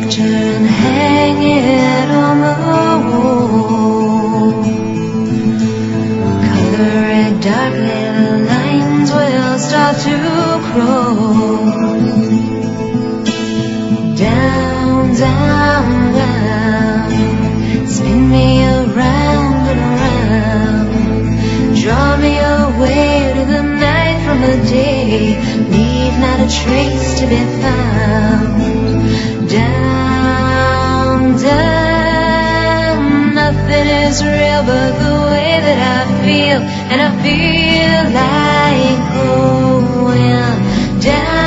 picture and hang it on the wall. Color it darkly, the lines will start to crawl. Down, down, down, spin me around and around. Draw me away to the night from the day. Leave not a trace to be found. Down, down, nothing is real but the way that I feel. And I feel like going down.